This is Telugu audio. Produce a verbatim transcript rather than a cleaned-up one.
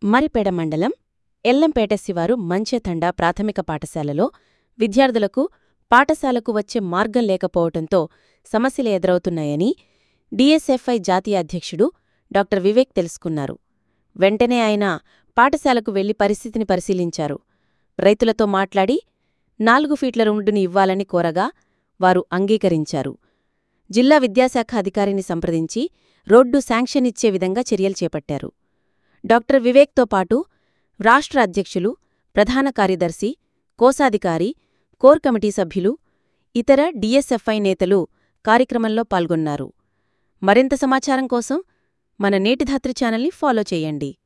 మరిపేడ మండలం ఎల్లంపేట శివారు మంచెతండా ప్రాథమిక పాఠశాలలో విద్యార్థులకు పాఠశాలకు వచ్చే మార్గం లేకపోవటంతో సమస్యలు ఎదురవుతున్నాయని డీఎస్ఎఫ్ఐ జాతీయ అధ్యక్షుడు డాక్టర్ వివేక్ తెలుసుకున్నారు. వెంటనే ఆయన పాఠశాలకు వెళ్లి పరిస్థితిని పరిశీలించారు. రైతులతో మాట్లాడి నాలుగు ఫీట్ల రోడ్డుని ఇవ్వాలని కోరగా వారు అంగీకరించారు. జిల్లా విద్యాశాఖ అధికారిని సంప్రదించి రోడ్డు శాంక్షన్ ఇచ్చే విధంగా చర్యలు చేపట్టారు. డాక్టర్ వివేక్తో పాటు రాష్ట్ర అధ్యక్షులు, ప్రధాన కార్యదర్శి, కోశాధికారి, కోర్ కమిటీ సభ్యులు, ఇతర డీఎస్ఎఫ్ఐ నేతలు కార్యక్రమంలో పాల్గొన్నారు. మరింత సమాచారం కోసం మన నేటిధాత్రి ఛానల్ని ఫాలో చేయండి.